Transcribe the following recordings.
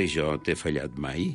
jo t'he fallat mai?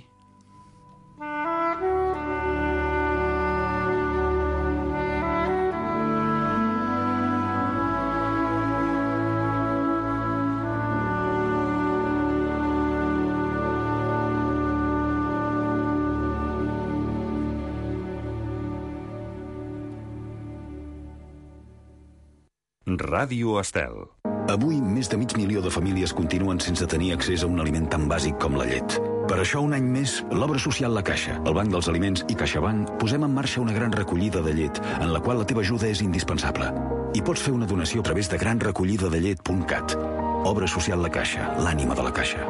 Ràdio Estel. Avui, més de 500.000 de famílies continuen sense tenir accés a un aliment tan bàsic com la llet. Per això, un any més, l'Obra Social La Caixa, el Banc dels Aliments i CaixaBank posem en marxa una gran recollida de llet, en la qual la teva ajuda és indispensable. I pots fer una donació a través de granrecollidadallet.cat. Obra Social La Caixa, l'ànima de la Caixa.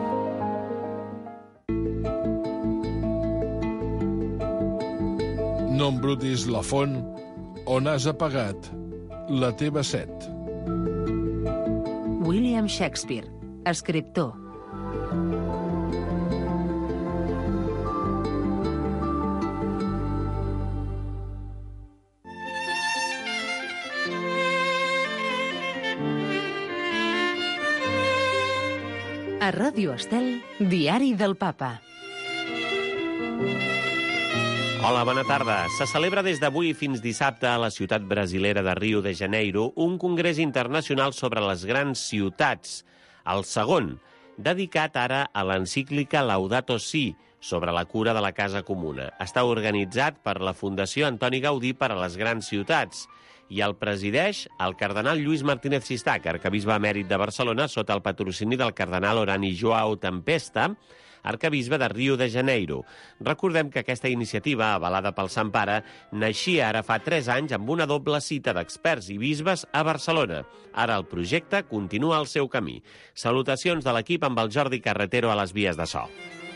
No embrutis la font on has apagat la teva set. William Shakespeare, escriptor. A Ràdio Estel, Diari del Papa. Hola, bona tarda. Se celebra des d'avui fins dissabte a la ciutat brasilera de Rio de Janeiro un congrés internacional sobre les grans ciutats, el segon, dedicat ara a l'encíclica Laudato Si, sobre la cura de la casa comuna. Està organitzat per la Fundació Antoni Gaudí per a les grans ciutats i el presideix el cardenal Lluís Martínez Sistac, arcabisbe emèrit de Barcelona, sota el patrocini del cardenal Orani Joao Tempesta, arcabisbe de Rio de Janeiro. Recordem que aquesta iniciativa, avalada pel Sant Pare, naixia ara fa 3 anys amb una doble cita d'experts i bisbes a Barcelona. Ara el projecte continua el seu camí. Salutacions de l'equip amb el Jordi Carretero a les vies de so.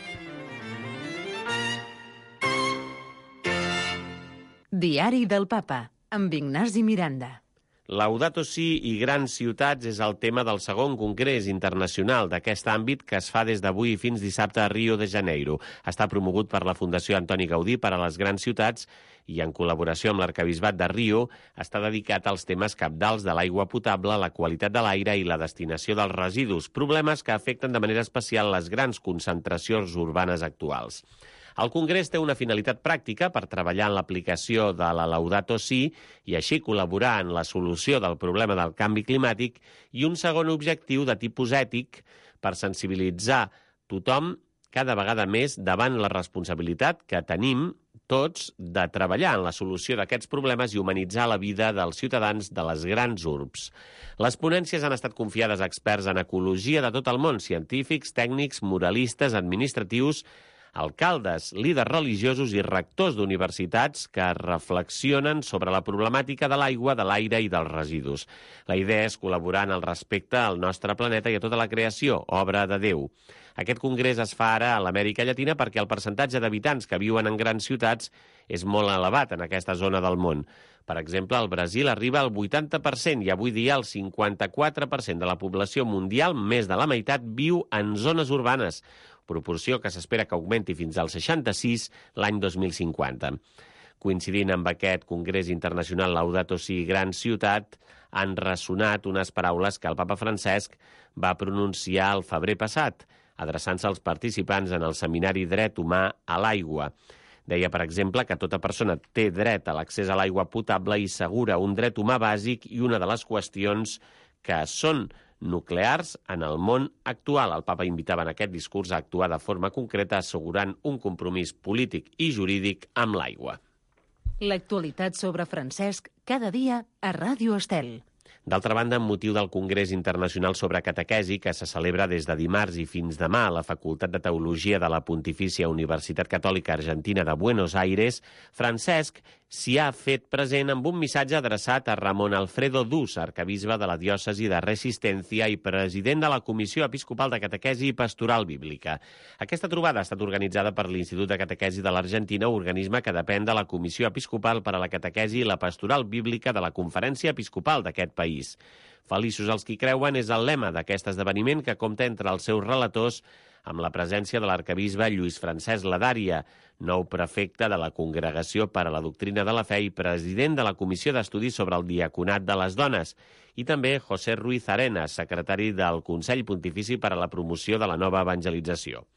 Diari del Papa, amb Ignasi Miranda. Laudato Si i grans ciutats és el tema del segon congrés internacional d'aquest àmbit que es fa des d'avui fins dissabte a Rio de Janeiro. Està promogut per la Fundació Antoni Gaudí per a les grans ciutats i, en col·laboració amb l'Arcabisbat de Rio, està dedicat als temes cabdals de l'aigua potable, la qualitat de l'aire i la destinació dels residus, problemes que afecten de manera especial les grans concentracions urbanes actuals. El Congrés té una finalitat pràctica per treballar en l'aplicació de la Laudato Si i així col·laborar en la solució del problema del canvi climàtic i un segon objectiu de tipus ètic per sensibilitzar tothom cada vegada més davant la responsabilitat que tenim tots de treballar en la solució d'aquests problemes i humanitzar la vida dels ciutadans de les grans urbs. Les ponències han estat confiades a experts en ecologia de tot el món, científics, tècnics, moralistes, administratius, alcaldes, líders religiosos i rectors d'universitats que reflexionen sobre la problemàtica de l'aigua, de l'aire i dels residus. La idea és col·laborar en el respecte al nostre planeta i a tota la creació, obra de Déu. Aquest congrés es fa ara a l'Amèrica Llatina perquè el percentatge d'habitants que viuen en grans ciutats és molt elevat en aquesta zona del món. Per exemple, al Brasil arriba al 80% i avui dia el 54% de la població mundial, més de la meitat, viu en zones urbanes, proporció que s'espera que augmenti fins al 66 l'any 2050. Coincidint amb aquest Congrés Internacional Laudato Si Gran Ciutat, han ressonat unes paraules que el papa Francesc va pronunciar el febrer passat, adreçant-se als participants en el seminari Dret Humà a l'Aigua. Deia, per exemple, que tota persona té dret a l'accés a l'aigua potable i segura, un dret humà bàsic i una de les qüestions que són nuclears en el món actual. El papa invitava en aquest discurs a actuar de forma concreta assegurant un compromís polític i jurídic amb l'aigua. L'actualitat sobre Francesc cada dia a Ràdio Estel. D'altra banda, amb motiu del Congrés Internacional sobre Catequesi, que se celebra des de dimarts i fins demà a la Facultat de Teologia de la Pontifícia Universitat Catòlica Argentina de Buenos Aires, Francesc s'hi ha fet present amb un missatge adreçat a Ramon Alfredo Dus, arcabisbe de la diòcesi de Resistencia i president de la Comissió Episcopal de Catequesi i Pastoral Bíblica. Aquesta trobada ha estat organitzada per l'Institut de Catequesi de l'Argentina, organisme que depèn de la Comissió Episcopal per a la Catequesi i la Pastoral Bíblica de la Conferència Episcopal d'aquest país. Feliços els qui creuen és el lema d'aquest esdeveniment que compta entre els seus relators amb la presència de l'arcabisbe Lluís Francesc Ladària, nou prefecte de la Congregació per a la Doctrina de la Fe i president de la Comissió d'Estudis sobre el Diaconat de les Dones, i també José Ruiz Arenas, secretari del Consell Pontifici per a la Promoció de la Nova Evangelització.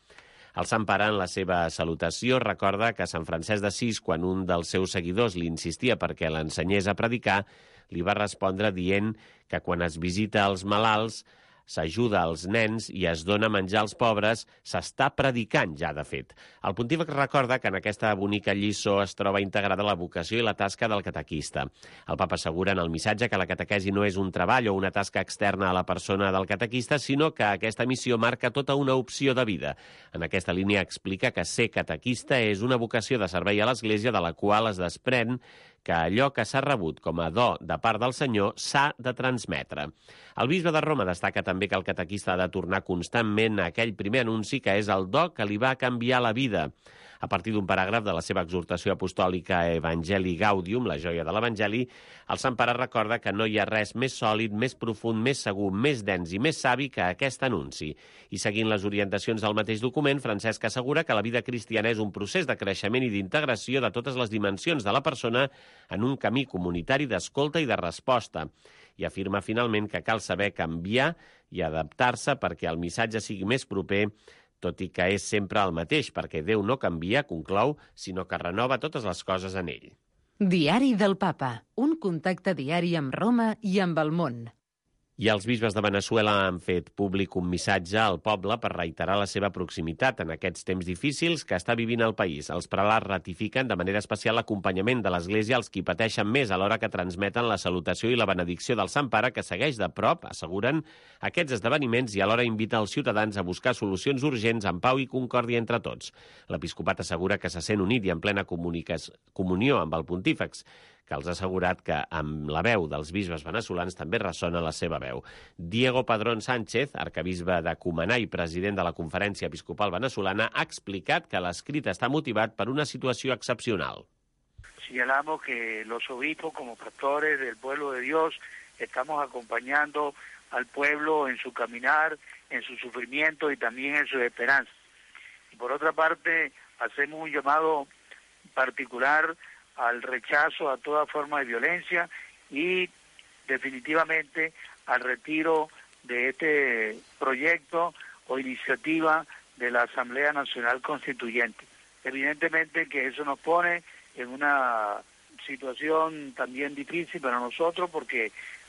El Sant Pare, en la seva salutació, recorda que Sant Francesc d'Assís, quan un dels seus seguidors li insistia perquè l'ensenyés a predicar, li va respondre dient que quan es visita els malalts, s'ajuda als nens i es dona menjar als pobres, s'està predicant ja, de fet. El pontífex recorda que en aquesta bonica lliçó es troba integrada la vocació i la tasca del catequista. El papa assegura en el missatge que la catequesi no és un treball o una tasca externa a la persona del catequista, sinó que aquesta missió marca tota una opció de vida. En aquesta línia explica que ser catequista és una vocació de servei a l'Església de la qual es desprèn que allò que s'ha rebut com a do de part del Senyor s'ha de transmetre. El bisbe de Roma destaca també que el catequista ha de tornar constantment a aquell primer anunci que és el do que li va canviar la vida. A partir d'un paràgraf de la seva exhortació apostòlica Evangelii Gaudium, la joia de l'Evangeli, el Sant Pare recorda que no hi ha res més sòlid, més profund, més segur, més dens i més savi que aquest anunci. I seguint les orientacions del mateix document, Francesc assegura que la vida cristiana és un procés de creixement i d'integració de totes les dimensions de la persona en un camí comunitari d'escolta i de resposta. I afirma finalment que cal saber canviar i adaptar-se perquè el missatge sigui més proper, tot i que és sempre el mateix, perquè Déu no canvia, conclou, sinó que renova totes les coses en ell. Diari del Papa, un contacte diari amb Roma i amb el món. I els bisbes de Veneçuela han fet públic un missatge al poble per reiterar la seva proximitat en aquests temps difícils que està vivint el país. Els prelats ratifiquen de manera especial l'acompanyament de l'Església als qui pateixen més alhora que transmeten la salutació i la benedicció del Sant Pare, que segueix de prop, asseguren, aquests esdeveniments i alhora invita els ciutadans a buscar solucions urgents en pau i concòrdia entre tots. L'episcopat assegura que se sent unit i en plena comunió amb el pontífex, que els ha assegurat que amb la veu dels bisbes veneçolans també ressona la seva veu. Diego Padrón Sánchez, arcabisbe de Cumaná i president de la Conferència Episcopal Venezolana, ha explicat que l'escrit està motivat per una situació excepcional. Señalamos que los obispos, como pastores del pueblo de Dios, estamos acompañando al pueblo en su caminar, en su sufrimiento y también en sus esperanzas. Y por otra parte, hacemos un llamado particular al rechazo a toda forma de violencia y definitivamente al retiro de este proyecto o iniciativa de la Asamblea Nacional Constituyente. Evidentemente que eso nos pone en una situación también difícil para nosotros porque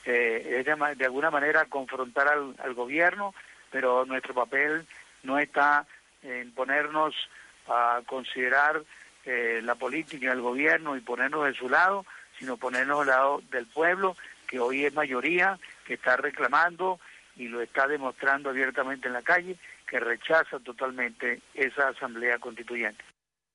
es de alguna manera confrontar al gobierno, pero nuestro papel no está en ponernos a considerar la política del gobierno y ponernos de su lado, sino ponernos al lado del pueblo, que hoy es mayoría, que está reclamando y lo está demostrando abiertamente en la calle, que rechaza totalmente esa asamblea constituyente.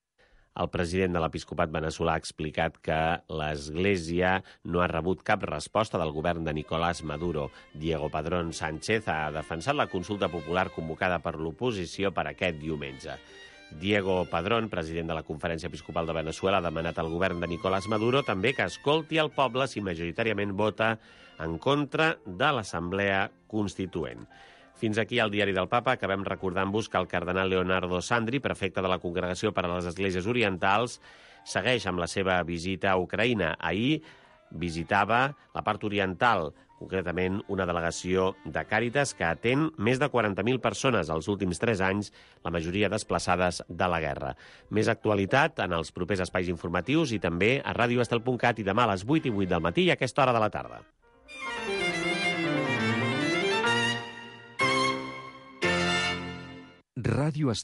El president de l'Episcopat veneçolà ha explicat que l'Església no ha rebut cap resposta del govern de Nicolás Maduro. Diego Padrón Sánchez ha defensat la consulta popular convocada per l'oposició per aquest diumenge. Diego Padrón, president de la Conferència Episcopal de Veneçuela, ha demanat al govern de Nicolás Maduro també que escolti el poble si majoritàriament vota en contra de l'Assemblea Constituent. Fins aquí el Diari del Papa. Acabem recordant-vos que el cardenal Leonardo Sandri, prefecte de la Congregació per a les Esglésies Orientals, segueix amb la seva visita a Ucraïna. Ahir visitava la part oriental, concretament una delegació de Càritas que atén més de 40.000 persones els últims 3 anys, la majoria desplaçades de la guerra. Més actualitat en els propers espais informatius i també a radioestel.cat i demà a les 8 i 8 del matí i a aquesta hora de la tarda. Radio Estel.